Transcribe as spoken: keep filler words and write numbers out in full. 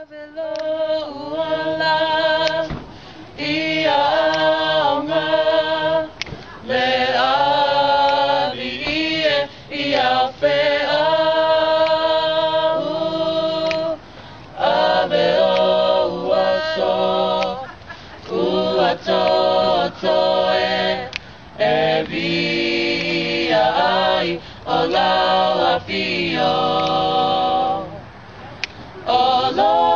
Velo uala ia aonga le ali ie ia whea u ave o uaso ua toto e e via ai o laua fio o lo